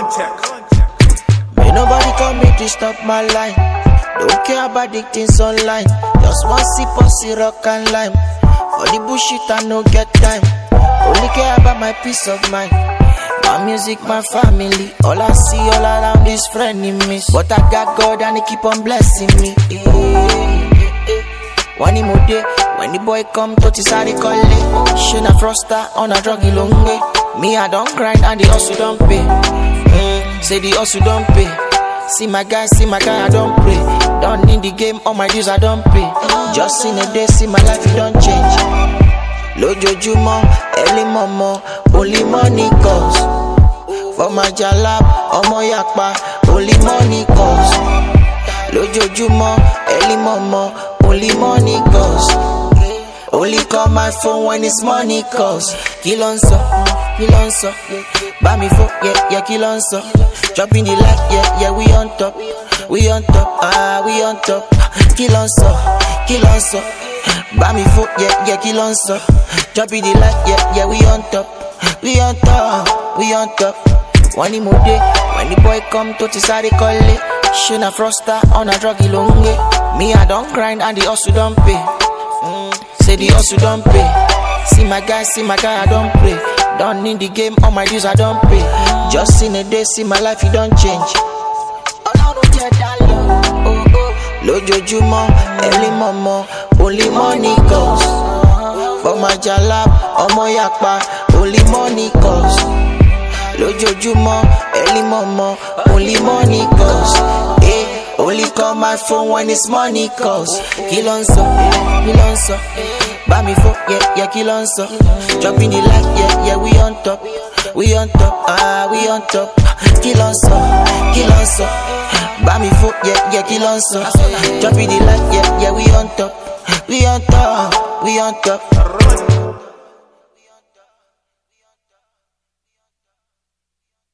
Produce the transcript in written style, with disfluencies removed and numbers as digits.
May nobody come me to stop my line. Don't care about the things online. Just want see pussy rock and lime. For the bullshit I no get time. Only care about my peace of mind. My music, my family. All I see all around is frenemies. But I got God and he keep on blessing me. One more day, when the boy come to Tisari Kole. Shina Frosta on a druggy long way. Me I don't grind and the hustle don't pay. Say the hustle don't pay. See my guy, I don't pray. Don't need the game, all my dues I don't pay. Just in a day, see my life, it don't change. Lojo Jumo, early momo, only money calls. For my jalab, omo yakpa, only money calls. Lojo Jumo, early momo, only money calls. Only call my phone when it's money calls. Kilonso, buy me for, yeah, kilonso. Dropping the light, yeah, we on top, we on top. Kilonso, buy me for, yeah, kilonso. Dropping the light, yeah, we on top, we on top. One more day, when the boy come to Tisari Kole. Shina Frosta on a druggy long way. Me I don't grind and the hustle don't pay. Say the hustle don't pay. See my guy, I don't play. Don't need the game, all my dues I don't pay. Just in a day, see my life, it don't change. Lojo Jumo, early momo, only money calls. For my jalab, omo yakpa, only money calls. Lojo Jumo, early momo, only money calls. Only call my phone when it's money calls. Kilonso, buy me for, yeah, kilonso. Dropping the light, yeah, we on top, we on top. Kilonso, buy me for, yeah, kilonso. Dropping the light, yeah, we on top, we on top.